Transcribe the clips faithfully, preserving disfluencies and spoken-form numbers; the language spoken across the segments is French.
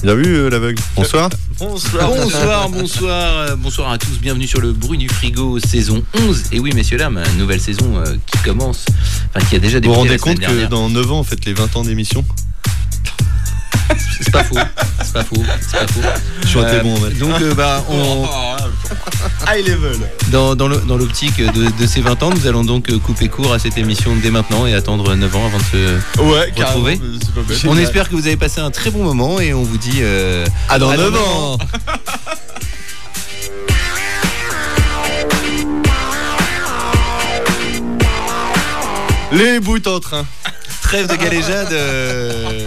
Bien vu, euh, l'aveugle. Bonsoir. Bonsoir, bonsoir, bonsoir, euh, bonsoir à tous. Bienvenue sur le Bruit du Frigo, saison onze. Et oui, messieurs, dames, nouvelle saison euh, qui commence, enfin qui a déjà débuté. Vous vous rendez la semaine compte que dernière. dans neuf ans, on fête les vingt ans d'émission? C'est pas faux, c'est pas faux, c'est pas faux. Je suis euh, bon en fait. Donc, euh, bah, on. High level. Dans, dans, le, dans l'optique de, de ces vingt ans, nous allons donc couper court à cette émission dès maintenant et attendre neuf ans avant de se ouais, retrouver. C'est pas bête. On espère que vous avez passé un très bon moment et on vous dit euh, à dans à neuf ans. Les bouts en train. Trêve de galéjade. Euh...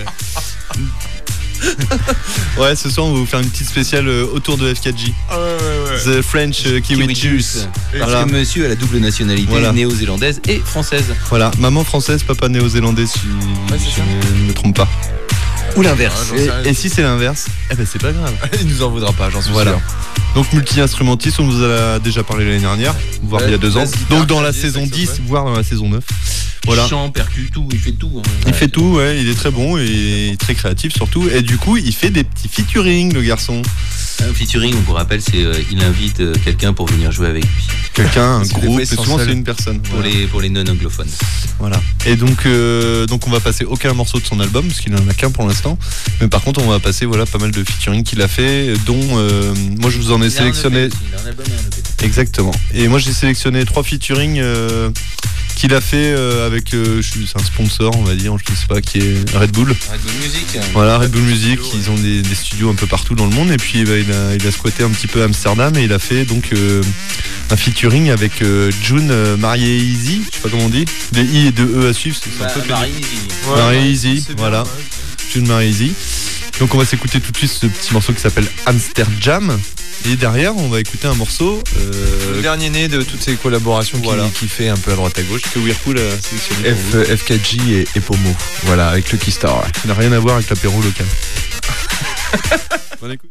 Ouais, ce soir on va vous faire une petite spéciale autour de F quatre J. Ah ouais, ouais, ouais. The French uh, Kiwi, Kiwi Juice. Parce voilà. que monsieur a la double nationalité, voilà. néo-zélandaise et française. Voilà, maman française, papa néo-zélandais, si ouais, je ne me trompe pas. Ou l'inverse. Et, et si c'est l'inverse, eh ben c'est pas grave. Il nous en voudra pas, j'en suis voilà. sûr. Donc multi-instrumentiste, on vous a déjà parlé l'année dernière, voire ouais, il y a deux ans. Donc dans la saison dix, voire dans la saison neuf. Voilà. Il chante, percute tout, il fait tout. Hein. Il ouais, fait tout, ouais, il est très bon et très créatif surtout. Et du coup, il fait des petits featuring, le garçon. Un featuring, on vous rappelle, c'est euh, il invite euh, quelqu'un pour venir jouer avec lui. Quelqu'un, un groupe, et souvent c'est une personne. Pour voilà. les pour les non anglophones. Voilà. Et donc euh, donc on va passer aucun morceau de son album parce qu'il en a qu'un pour l'instant. Mais par contre, on va passer voilà pas mal de featuring qu'il a fait, dont euh, moi je vous en ai il sélectionné. Il a un album et un E P. Exactement. Et moi j'ai sélectionné trois featuring. Euh, qu'il a fait euh, avec euh, c'est un sponsor on va dire, je ne sais pas qui est Red Bull. Red Bull Music. Voilà, Red Bull Music, ils ont des, des studios un peu partout dans le monde et puis bah, il, a, il a squatté un petit peu Amsterdam et il a fait donc euh, un featuring avec euh, June euh, Marié Easy, je sais pas comment on dit, des I et deux E à suivre, c'est bah, un peu Marié Easy. Ouais, Marié Easy, voilà. Bien, ouais. June Marié Easy. Donc on va s'écouter tout de suite ce petit morceau qui s'appelle Amsterdam. Et derrière, on va écouter un morceau. Euh... Le dernier né de toutes ces collaborations voilà. qui, qui fait un peu à droite à gauche. Que Whirlpool a sélectionné. F, F quatre J et, et Pomo. Voilà, avec Lucky Star. Ouais. Ça n'a rien à voir avec l'apéro local. Bonne écoute.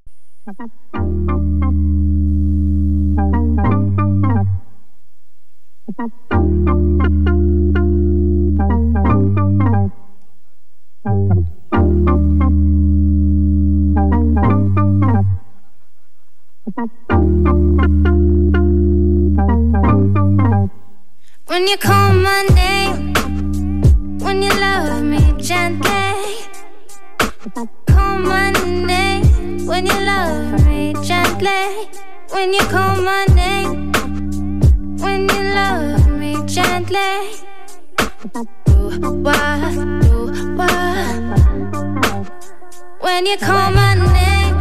When you call my name, when you love me gently, call my name, when you love me gently, when you call my name, when you love me gently, do what, do what, when you call my name,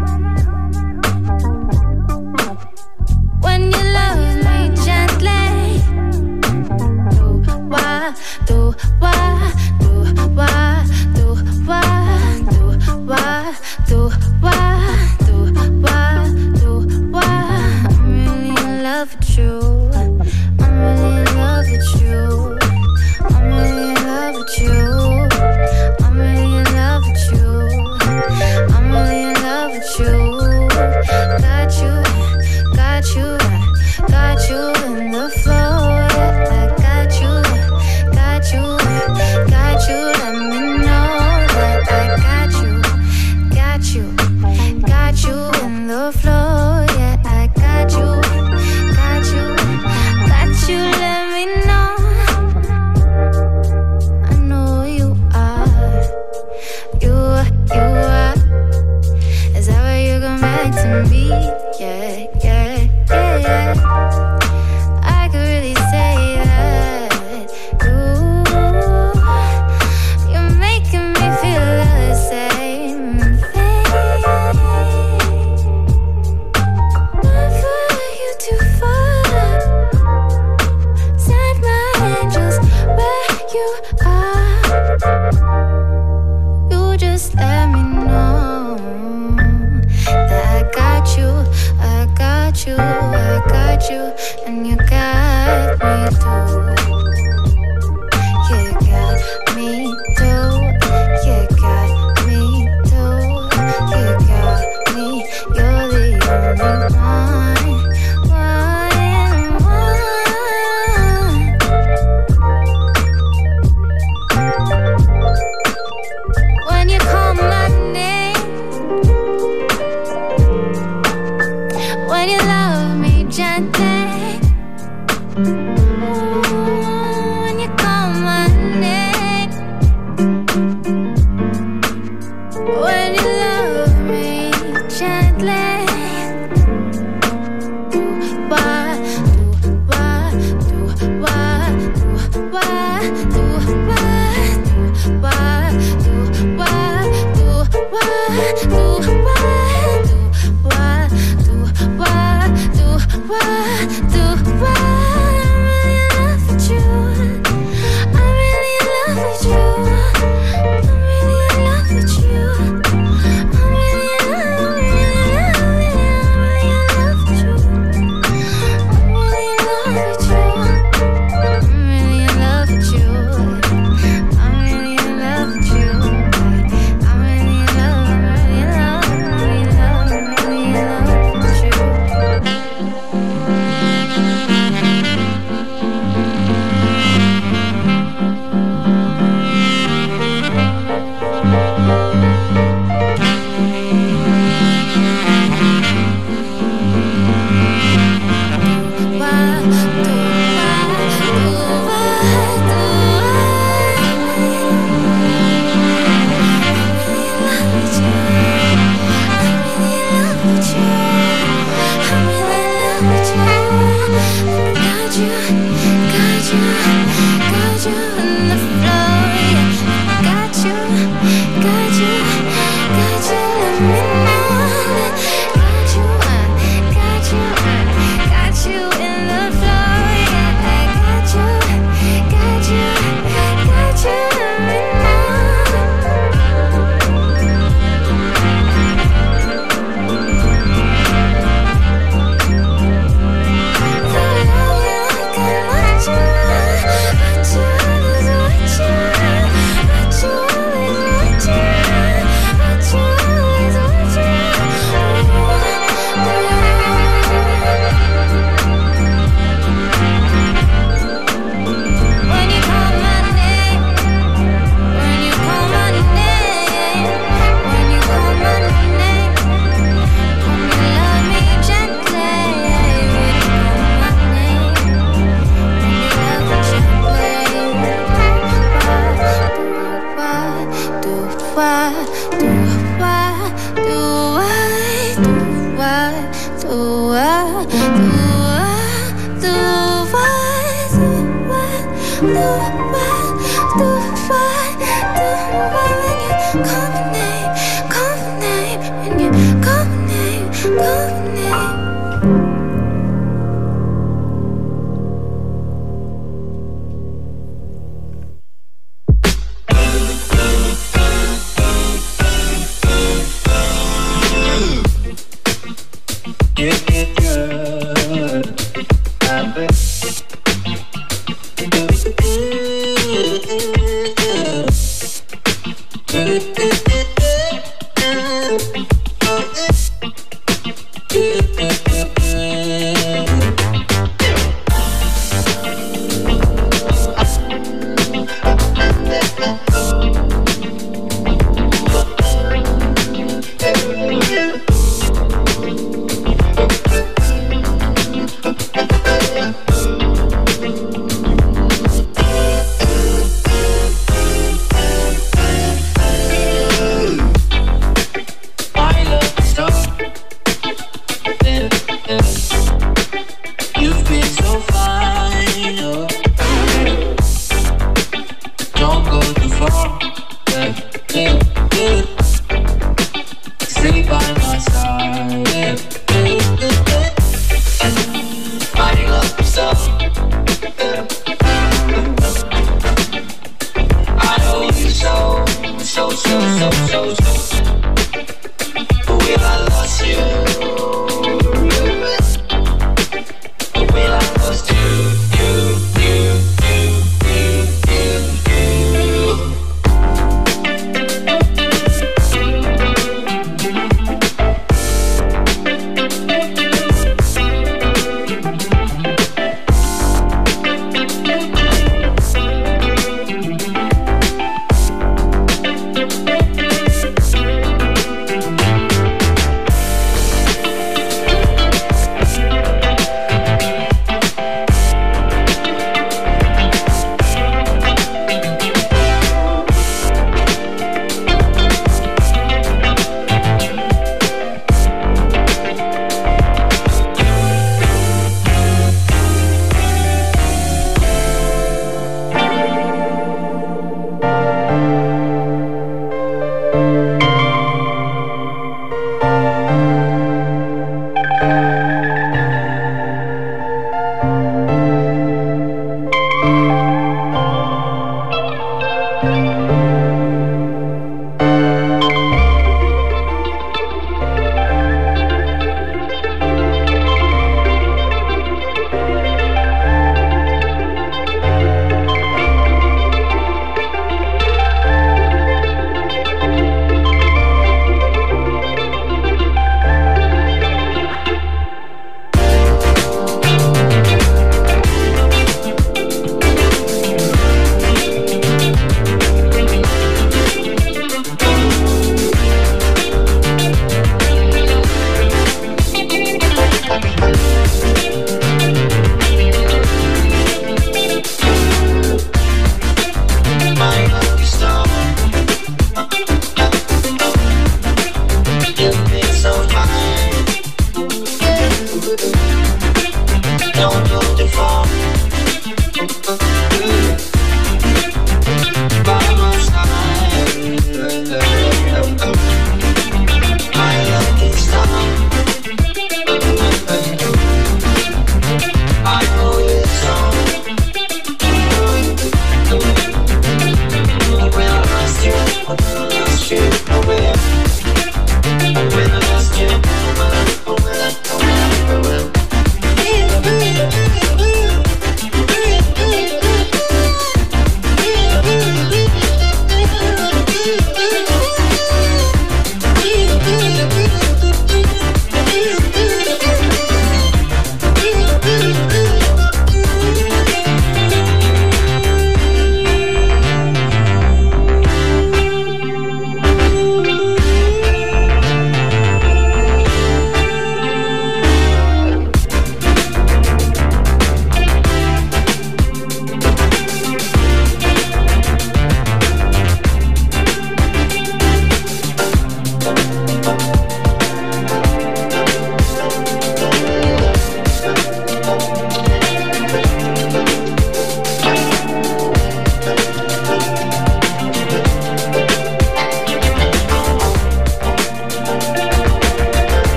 when you love me gently, why, do why, do why, do why, do why, do why, do why, do why. I'm really in love with you. I'm really in love with you. I'm really in love with you. I'm really in love with you. I'm really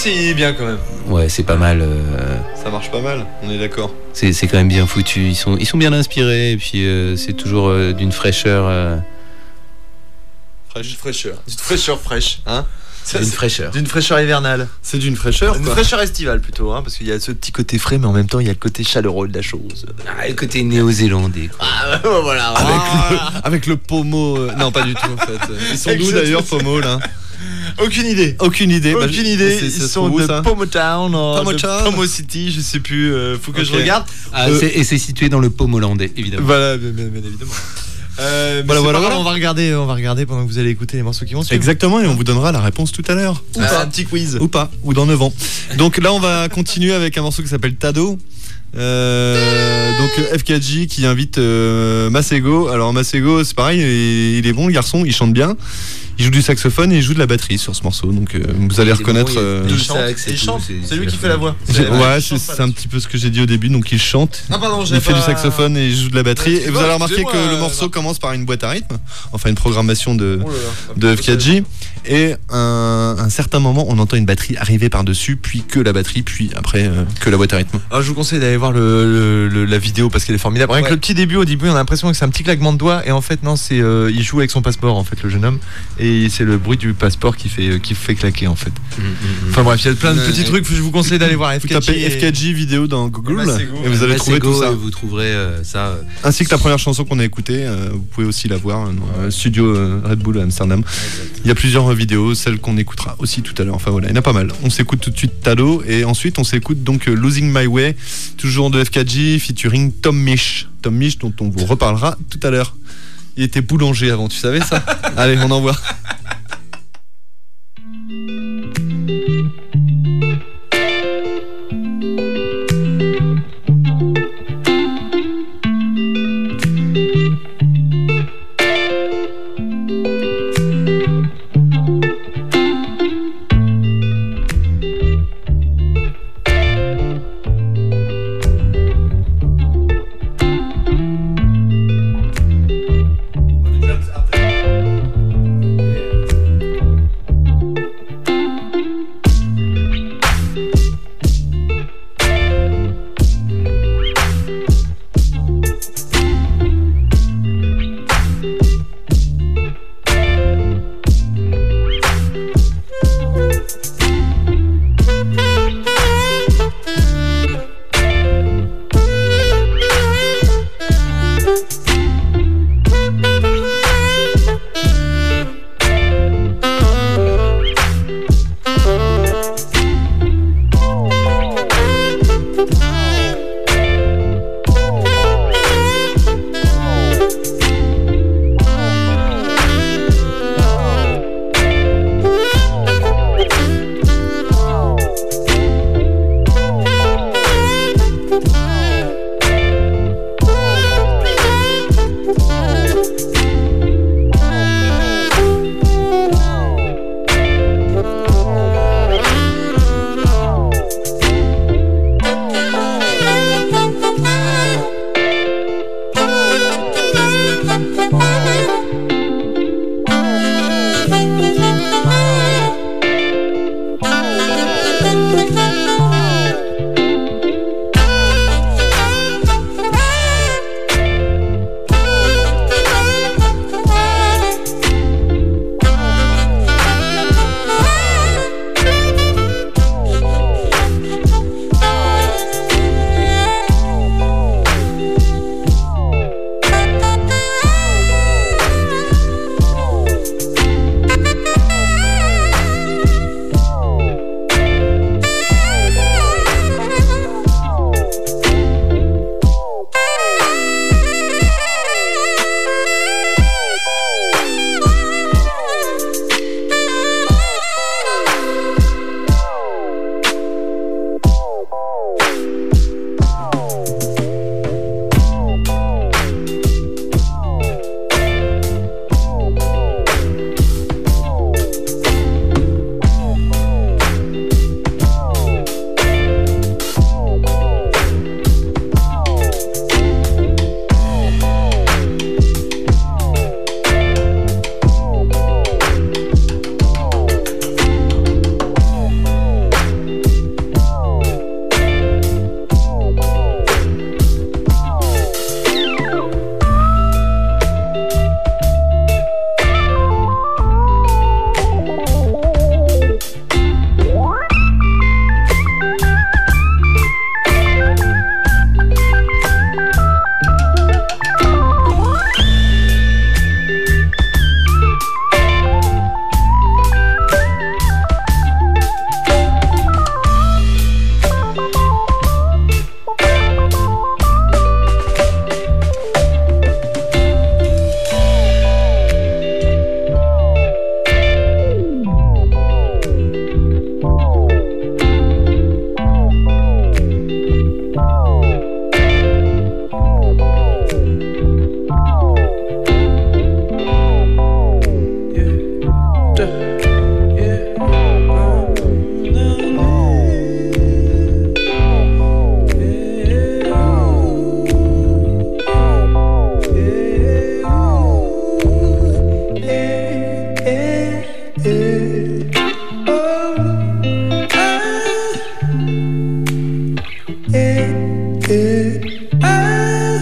c'est bien quand même. Ouais, c'est pas mal. Euh... Ça marche pas mal, on est d'accord. C'est, c'est quand même bien foutu. Ils sont, ils sont bien inspirés et puis euh, c'est toujours euh, d'une fraîcheur. Euh... Fraîche. D'une fraîcheur. D'une fraîcheur fraîche. Hein C'est d'une fraîcheur. D'une fraîcheur hivernale. C'est d'une fraîcheur. Une quoi. fraîcheur estivale plutôt, hein, parce qu'il y a ce petit côté frais, mais en même temps il y a le côté chaleureux de la chose. Ah, le côté néo-zélandais. Quoi. Ah voilà. Avec, ah. le, avec le pommeau. Euh, non, pas du tout en fait. Ils sont d'où d'ailleurs, pommeau là? Aucune idée. Aucune idée. Aucune bah, idée. C'est, c'est, Ils sont de Pomo Town, Pomo de Pomo City, je sais plus. Euh, faut que okay. je regarde. Ah, euh, c'est, et c'est situé dans le Pomolandais, évidemment. Voilà, bien, bien, bien évidemment. Euh, voilà, voilà, voilà. On va regarder, on va regarder pendant que vous allez écouter les morceaux qui vont suivre. Exactement, et on vous donnera la réponse tout à l'heure. Ou ah, pas. Un petit quiz. Ou pas, ou dans neuf ans. Donc là, on va continuer avec un morceau qui s'appelle Tado. Euh, donc F K J qui invite euh, Masego. Alors Masego, c'est pareil, il, il est bon le garçon, il chante bien. Il joue du saxophone et il joue de la batterie sur ce morceau. Donc euh, vous allez reconnaître. Bon, euh, il, chante, il, il chante. C'est, c'est lui qui fait la voix. C'est, ouais, c'est, c'est un petit peu ce que j'ai dit au début. Donc il chante. Ah, pardon, il fait pas... du saxophone et il joue de la batterie. Ouais, et vous allez remarquer que euh, le morceau commence par une boîte à rythme, enfin une programmation de, oh là là, de F K J. Et à un, un certain moment, on entend une batterie arriver par-dessus, puis que la batterie, puis après euh, que la boîte à rythme. Alors je vous conseille d'aller voir le, le, le, la vidéo parce qu'elle est formidable. Rien ouais. que le petit début, au début, on a l'impression que c'est un petit claquement de doigts et en fait non, c'est euh, il joue avec son passeport en fait, le jeune homme, et c'est le bruit du passeport qui fait qui fait claquer en fait. Mmh, mmh. Enfin bref, il y a plein de petits ouais. trucs. Je vous conseille d'aller voir F K J. Vous tapez et... F K J vidéo dans Google et, Masego, et vous allez trouver tout ça. Vous trouverez euh, ça. Euh... Ainsi que la première chanson qu'on a écoutée, euh, vous pouvez aussi la voir dans le studio euh, Red Bull à Amsterdam. Exact. Il y a plusieurs vidéos, celle qu'on écoutera aussi tout à l'heure. Enfin voilà, il y en a pas mal. On s'écoute tout de suite Tado et ensuite on s'écoute donc euh, Losing My Way, toujours de F K J featuring Tom Misch. Tom Misch dont on vous reparlera tout à l'heure. Il était boulanger avant, tu savais ça? Allez, on envoie. Yeah.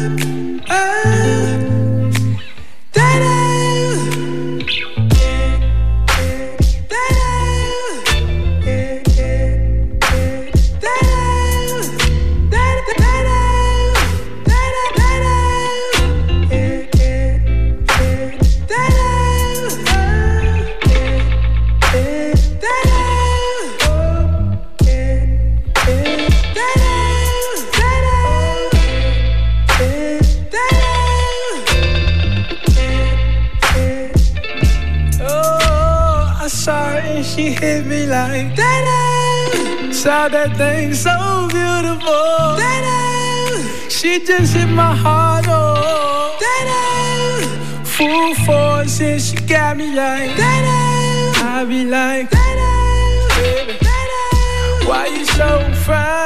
She hit me like that. Saw that thing so beautiful. That she just hit my heart. Oh, that full force and she got me like that. I be like that. Baby, why you so fine?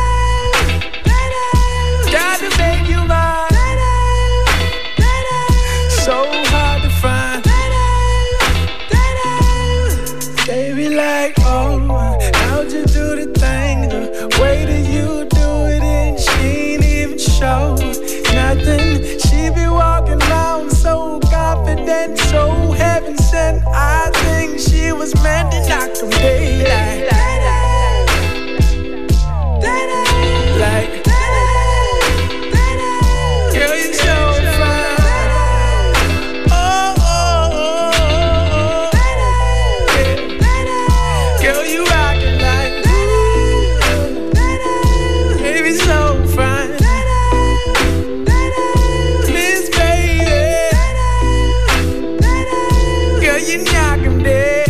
Gotta make you mine. So hard to find. Baby, like, oh, how'd you do the thing? The way that you do it, and she ain't even show nothing. She be walking around so confident, so heaven sent. I think she was meant to knock them daylight. Like, girl, you so fine. Oh, oh, oh, oh. Girl, you rockin' like, baby, so fine. Miss Baby, girl, you knock 'em dead.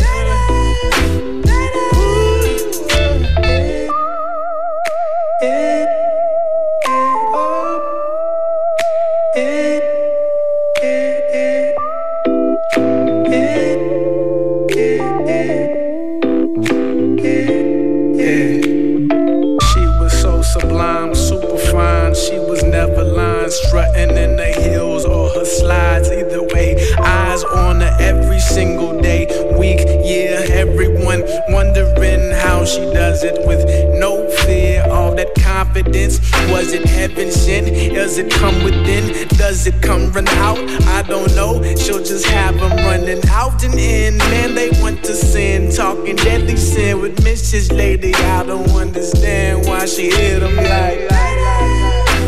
Strutting in the hills or her slides, either way, eyes on her every single day, week, year, everyone wondering how she does it with no fear, all that confidence. Was it heaven sent? Does it come within? Does it come run out? I don't know, she'll just have them running out and in. Man, they want to sin, talking deadly sin with Missus Lady. I don't understand why she hit them like, like, like.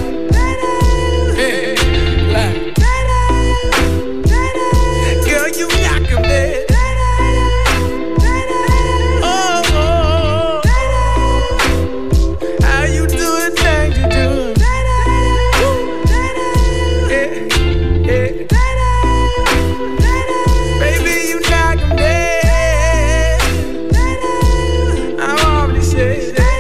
Girl, you knock 'em dead. Oh, oh, oh. How you do the things you do? Yeah, yeah. Baby, you knock 'em dead. I already said that.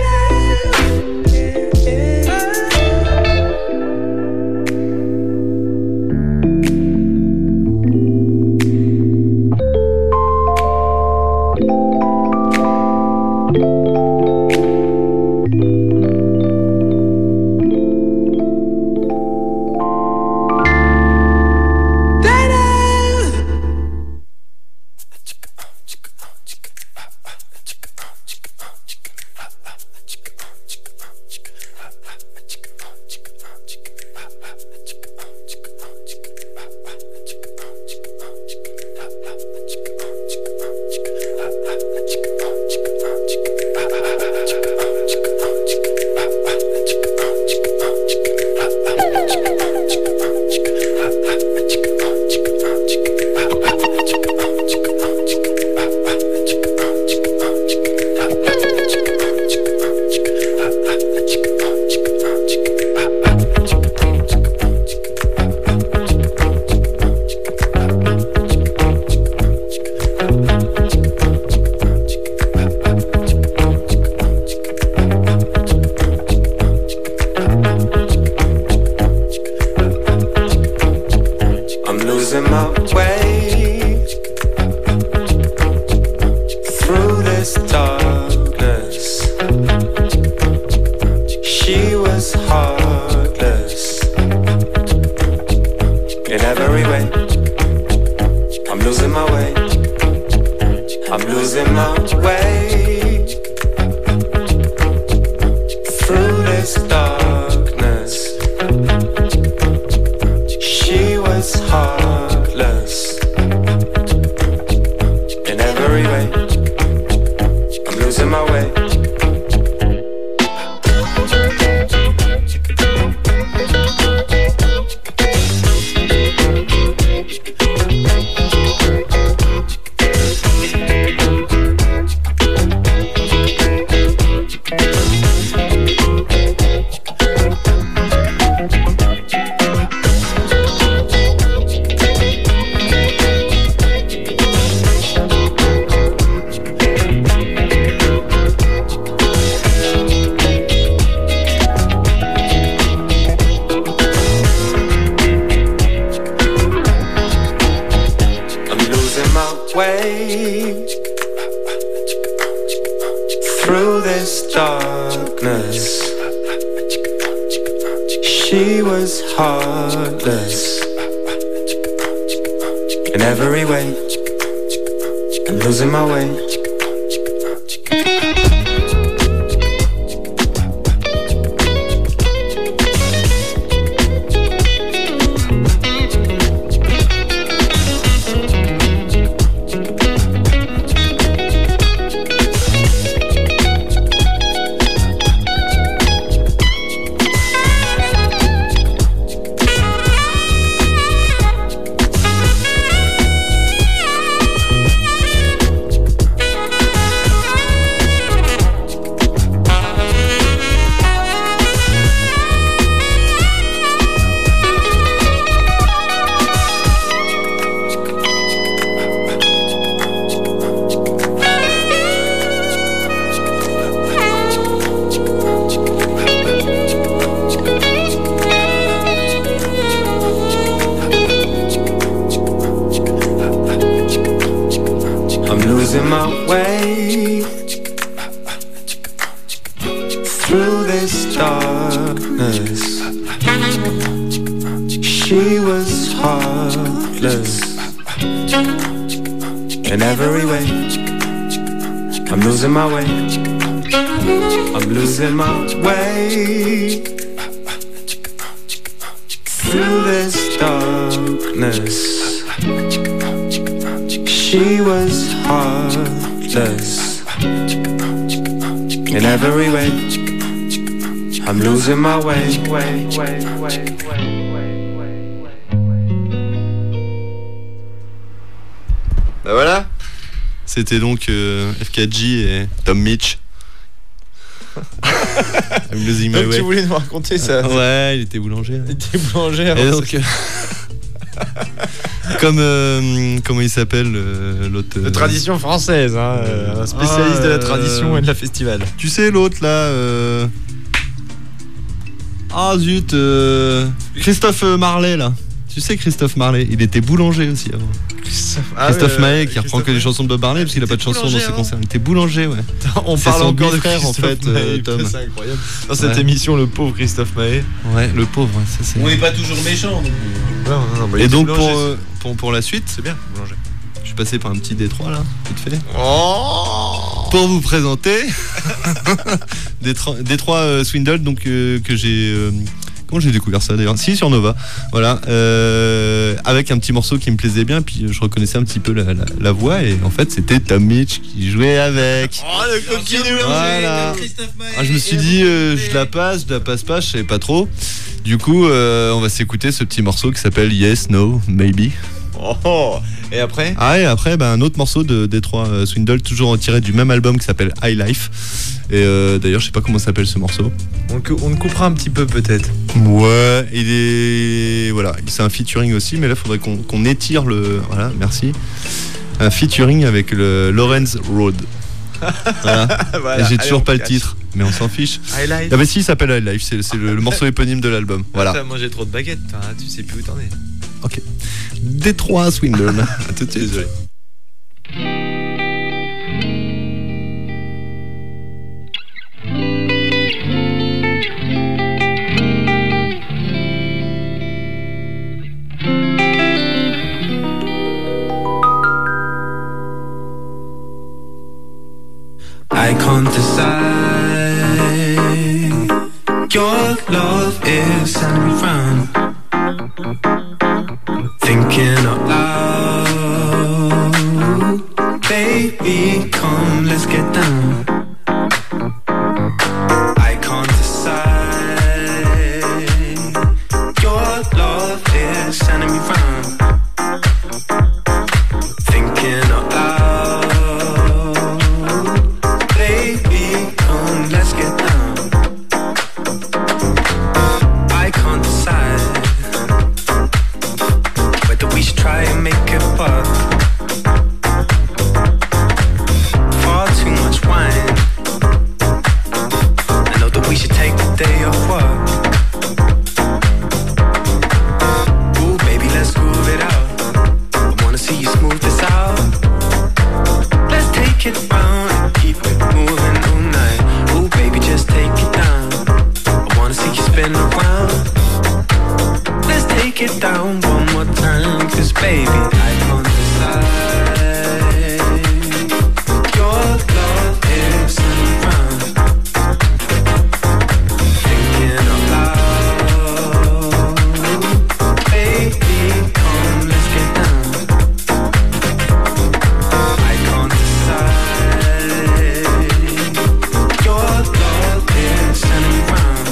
way through this darkness. She was heartless in every way. I'm losing my way. My way, I'm losing my way through this darkness. She was heartless in every way. I'm losing my way. way, way, way, way. Bah voilà. C'était donc euh, F K G et Tom Mitch. Donc tu voulais nous raconter ça? Ouais, il était boulanger. Il était boulanger. Et donc, euh, comme euh, comment il s'appelle euh, l'autre de tradition française, hein, euh, un spécialiste ah, de la tradition euh, et de la festival. Tu sais l'autre là. Euh... Ah zut, euh... Christophe Marley là. Tu sais Christophe Marley, il était boulanger aussi avant. Christophe, ah Christophe oui, Maé qui Christophe reprend que des chansons de Bob Marley parce qu'il a pas de chansons dans ses concerts. Il était boulanger, ouais. On parle encore de frère en fait, euh, Tom. C'est incroyable. Dans cette ouais. émission, le pauvre Christophe Maé. Ouais, le pauvre. Ça, c'est... On n'est pas toujours méchant. Donc... Ouais, non, non, bah, et donc pour, euh, pour pour la suite, c'est bien boulanger. Je suis passé par un petit Détroit là, vite fait. Oh pour vous présenter Détroit, Détroit euh, Swindle, donc euh, que j'ai. Euh, Comment j'ai découvert ça d'ailleurs? Si, sur Nova. Voilà. Euh, avec un petit morceau qui me plaisait bien, puis je reconnaissais un petit peu la, la, la voix, et en fait, c'était Tom Mitch qui jouait avec. Oh, le coquin! Voilà. Ah, je me suis dit, euh, je la passe, je la passe pas, je savais pas trop. Du coup, euh, on va s'écouter ce petit morceau qui s'appelle Yes, No, Maybe. Oh, et après? Ah, et après, bah, un autre morceau de Détroit euh, Swindle, toujours retiré du même album qui s'appelle High Life. Et euh, d'ailleurs, je sais pas comment s'appelle ce morceau. On, on le coupera un petit peu peut-être. Ouais, il est. Voilà, c'est un featuring aussi, mais là, il faudrait qu'on, qu'on étire le. Voilà, merci. Un featuring avec le Lawrence Road. Voilà. Voilà. Et j'ai toujours Allez, pas le cache. titre, mais on s'en fiche. High Life. Ah, bah si, il s'appelle High Life, c'est, c'est le, le morceau éponyme de l'album. Voilà. T'as mangé trop de baguettes, hein, tu sais plus où t'en es. Ok. Détroit Swindle. À tout de suite, désolé. I can't decide. Your love is sending me round. Thinking out loud. Baby, come, let's get down. I can't decide. Your love is sending me round. Thinking out loud. Let's get down. I can't decide. take it down one more time, cause baby, I can't decide. Your love is around, thinking out loud. Baby, come, let's get down. I can't decide. Your love is around,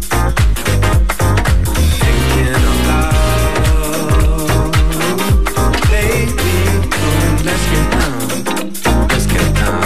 thinking out loud. Baby, come, let's get down. Let's get down.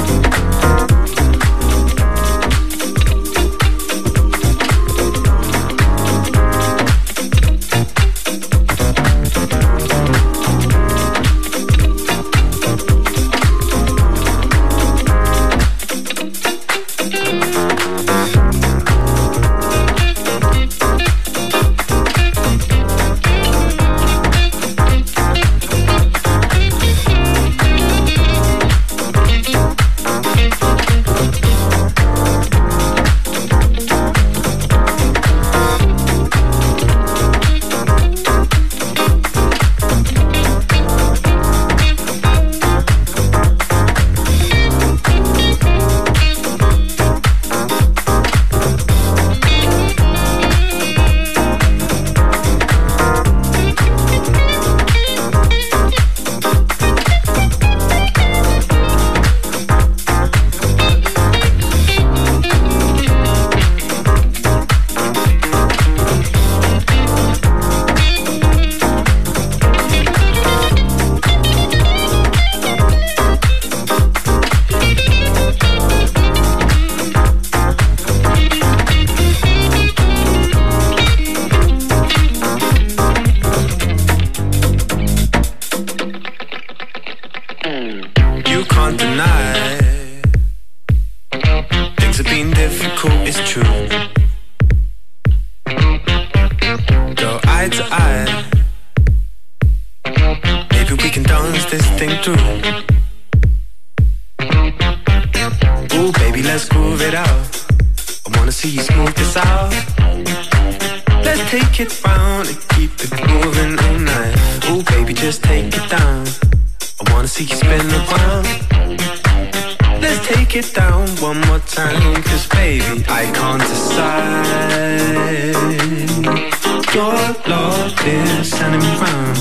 You can't deny things have been difficult, it's true. Go eye to eye, maybe we can dance this thing through. Ooh, baby, let's groove it out. I wanna see you smooth this out. Let's take it round and keep it moving all night. Ooh, baby, just take it down. I wanna see you spin around. Let's take it down one more time, cause baby, I can't decide. Your love is sending me round,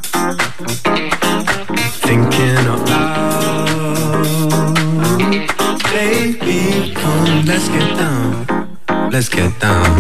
thinking out loud. Baby, come, let's get down. Let's get down.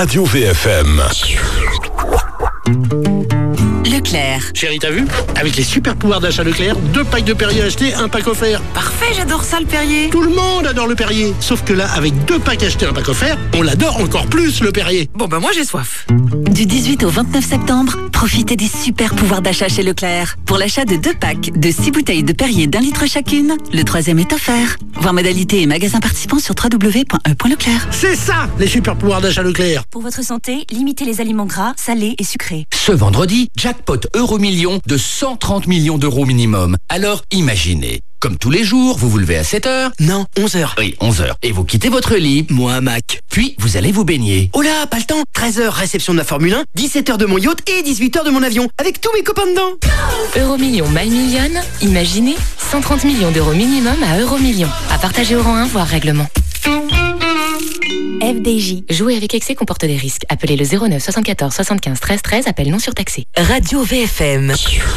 Radio V F M. Leclerc. Chérie, t'as vu? Avec les super pouvoirs d'achat Leclerc, deux packs de Perrier achetés, un pack offert. Parfait, j'adore ça le Perrier. Tout le monde adore le Perrier. Sauf que là, avec deux packs achetés, un pack offert, on l'adore encore plus le Perrier. Bon bah moi j'ai soif. Du dix-huit au vingt-neuf septembre, profitez des super pouvoirs d'achat chez Leclerc. Pour l'achat de deux packs de six bouteilles de Perrier d'un litre chacune, le troisième est offert. Voir modalités et magasins participants sur w w w point e point leclerc. C'est ça, les super pouvoirs d'achat Leclerc. Pour votre santé, limitez les aliments gras, salés et sucrés. Ce vendredi, jackpot Euromillion de cent trente millions d'euros minimum. Alors imaginez, comme tous les jours, vous vous levez à sept heures. Non, onze heures. Oui, onze heures. Et vous quittez votre lit. Moi, Mac. Puis, vous allez vous baigner. Oh là, pas le temps. treize heures, réception de la Formule un, dix-sept heures de mon yacht et dix-huit heures de mon avion, avec tous mes copains dedans. Euromillion My Million, imaginez cent trente millions d'euros minimum à Euromillion. À partager au rang un, voire règlement. F D J. Jouer avec excès comporte des risques. Appelez le zéro neuf soixante-quatorze soixante-quinze treize treize, appel non surtaxé. Radio V F M.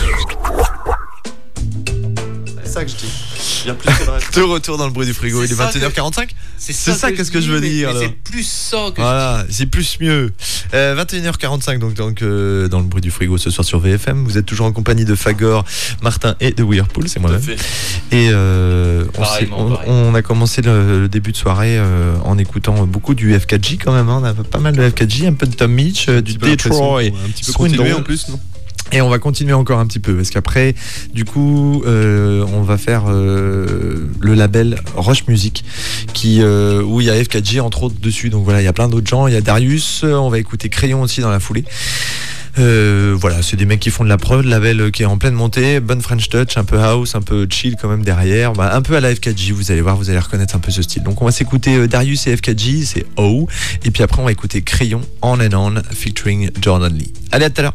C'est ça que je dis. De retour dans le bruit du frigo, il est vingt et une heures quarante-cinq. C'est ça, ça, qu'est-ce que je veux mais, dire mais alors. c'est plus ça que Voilà, c'est plus mieux. Euh, vingt et une heures quarante-cinq, donc, donc euh, dans le bruit du frigo ce soir sur V F M. Vous êtes toujours en compagnie de Fagor, Martin et de Whirlpool, c'est moi-même. Et euh, on, s'est, on, on a commencé le, le début de soirée euh, en écoutant beaucoup du F quatre J quand même. Hein. On a pas mal de F quatre J, un peu de Tom Mitch, euh, du Detroit, un petit peu continué en plus, non? Et on va continuer encore un petit peu parce qu'après, du coup, euh, on va faire euh, le label Roche Music, qui euh, où il y a F quatre J entre autres dessus. Donc voilà, il y a plein d'autres gens. Il y a Darius. On va écouter Crayon aussi dans la foulée. Euh, voilà, c'est des mecs qui font de la prod, label qui est en pleine montée, bonne French touch, un peu house, un peu chill quand même derrière, bah, un peu à la F quatre J. Vous allez voir, vous allez reconnaître un peu ce style. Donc on va s'écouter Darius et F quatre J, c'est O. Et puis après, on va écouter Crayon On and On featuring Jordan Lee. Allez, à tout à l'heure.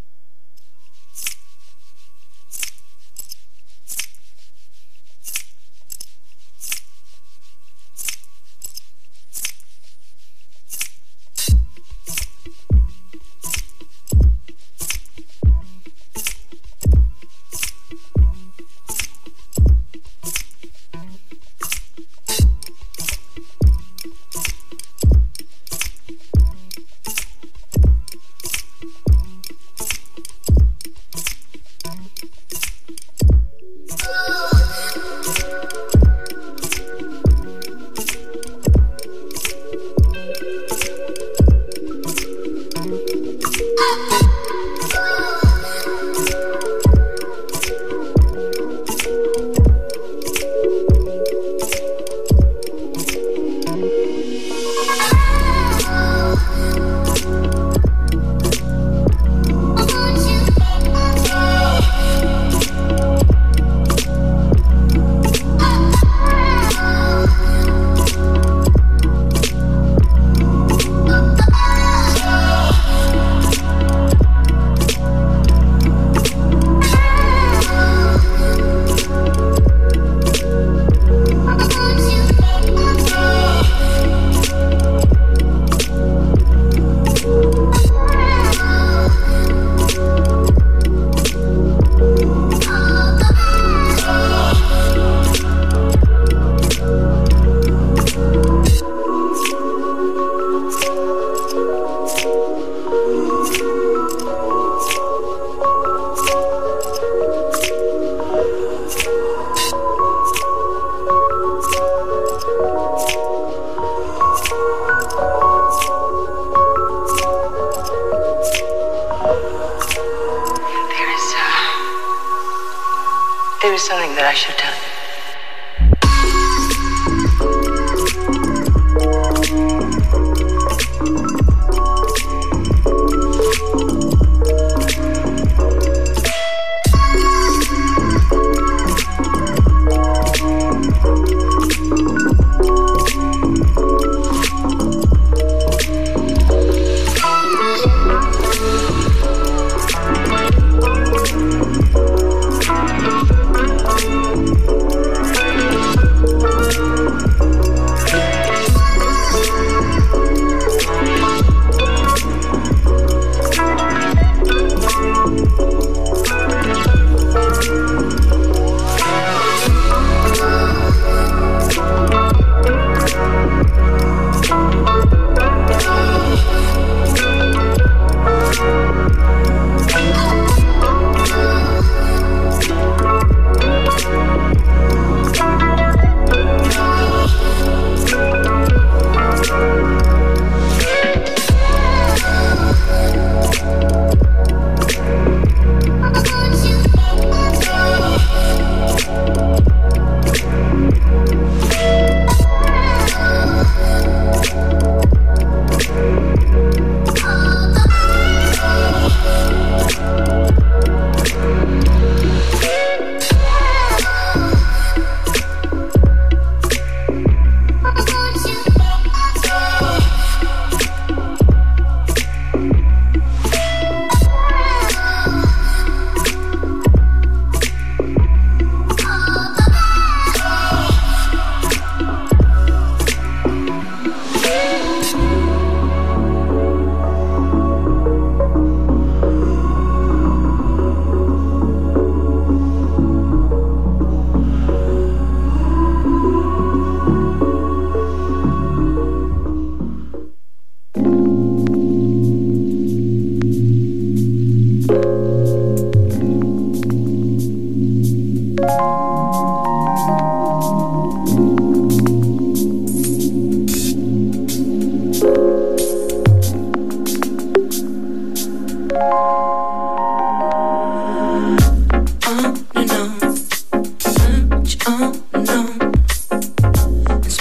There is something that I should tell you.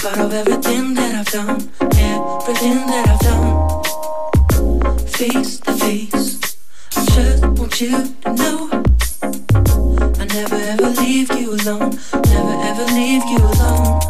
spite of everything that I've done, everything that I've done, face to face, I just want you to know I never ever leave you alone, never ever leave you alone.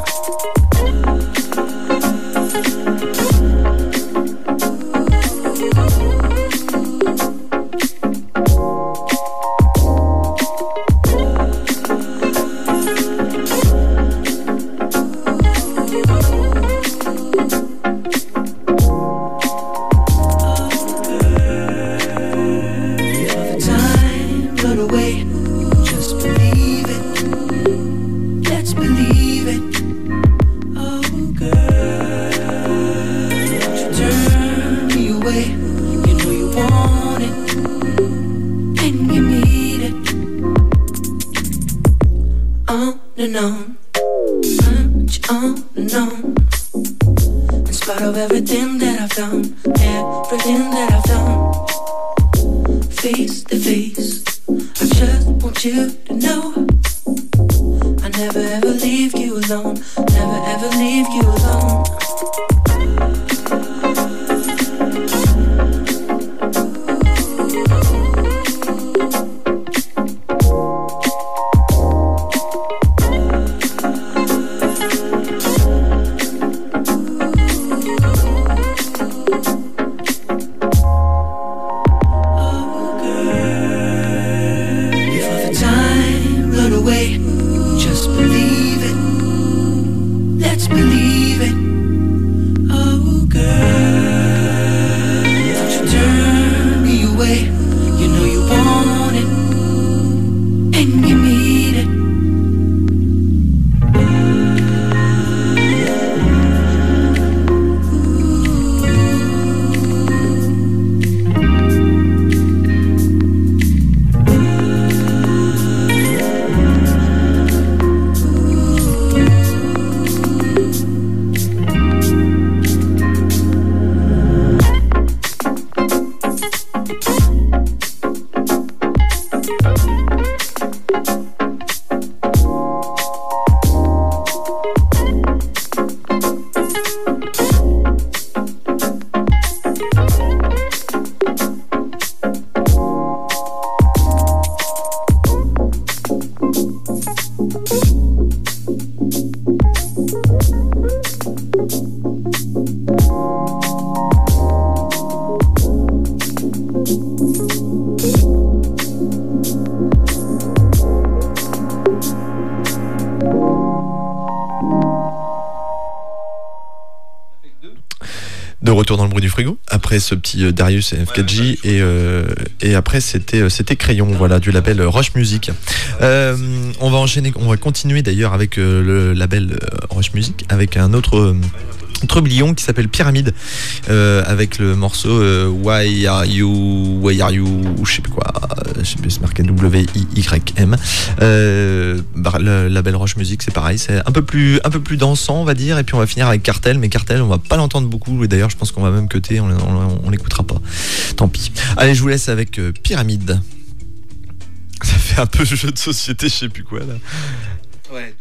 and on, much on and on. In spite of everything that I've done, everything that I've done, face to face, I just want you to know I never ever leave you alone, never ever leave you alone. De retour dans le bruit du frigo après ce petit Darius et F quatre J et, euh, et après c'était c'était Crayon, voilà, du label Roche Music. Euh, on va enchaîner, on va continuer d'ailleurs avec euh, le label Roche Music avec un autre euh, trublion qui s'appelle Pyramide, euh, avec le morceau euh, Why Are You, Why Are You, je sais plus quoi, je sais plus, c'est marqué W I Y M. Euh, bah, le label Roche Music, c'est pareil, c'est un peu plus un peu plus dansant, on va dire, et puis on va finir avec Cartel, mais Cartel, on va pas l'entendre beaucoup, et d'ailleurs je pense qu'on va même cutter, on, on, on l'écoutera pas. Tant pis. Allez, je vous laisse avec euh, Pyramide. Ça fait un peu jeu de société, je sais plus quoi là. Ouais.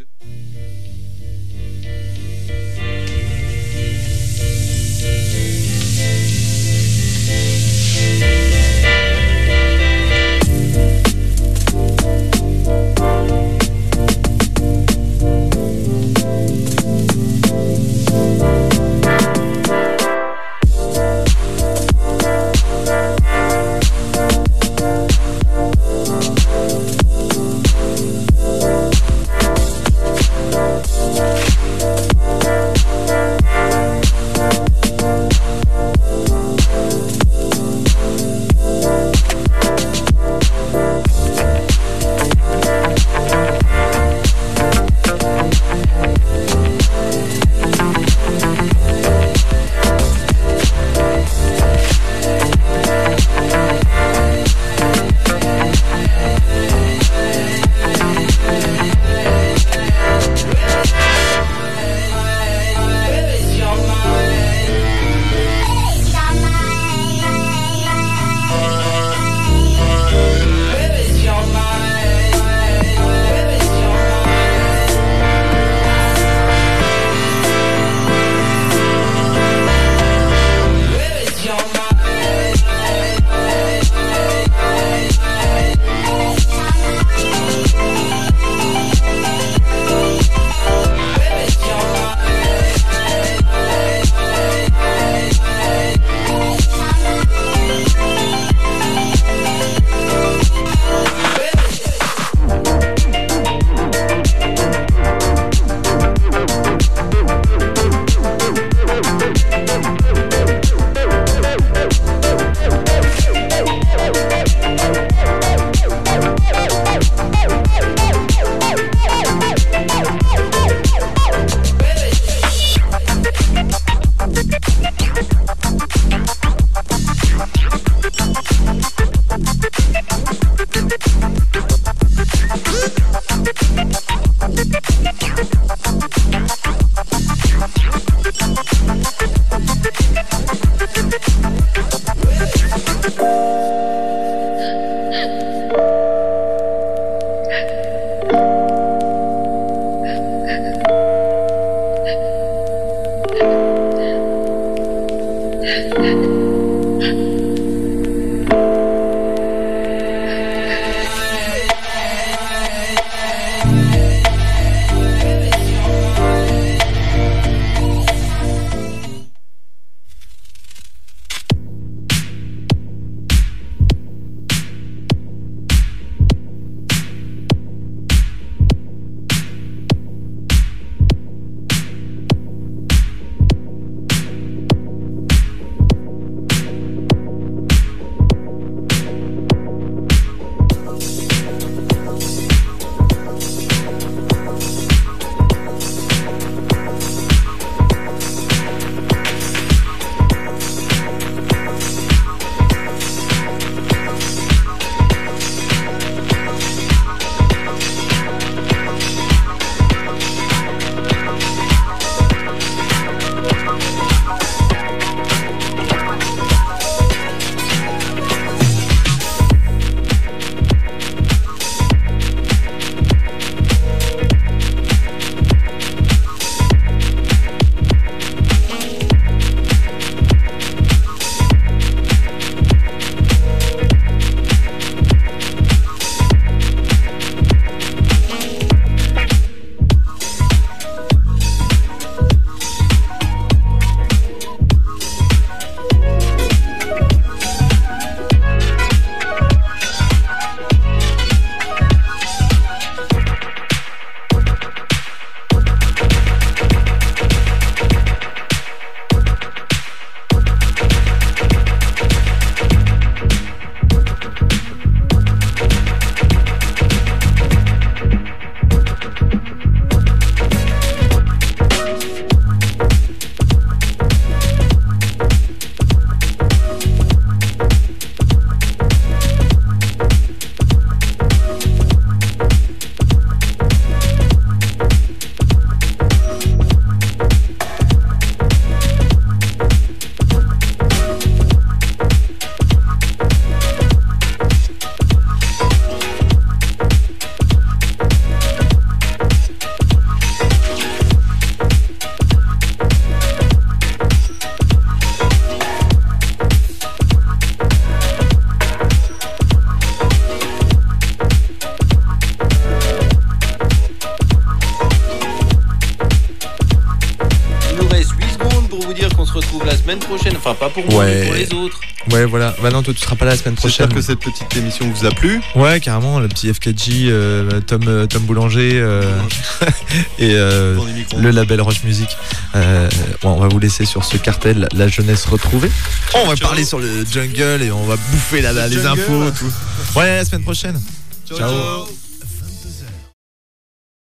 semaine prochaine. Enfin, pas pour moi, ouais. mais pour les autres. Ouais, voilà. Bah non, toi, tu seras pas là la semaine prochaine. J'espère que cette petite émission vous a plu. Ouais, carrément. Le petit F K G, euh, Tom, euh, Tom Boulanger euh, et euh, le label Roche Music. Euh, bon, on va vous laisser sur ce cartel, la jeunesse retrouvée. Oh, on va parler sur le jungle et on va bouffer là, là, les infos. Tout. Ouais, la semaine prochaine. Ciao. Ciao. Ciao.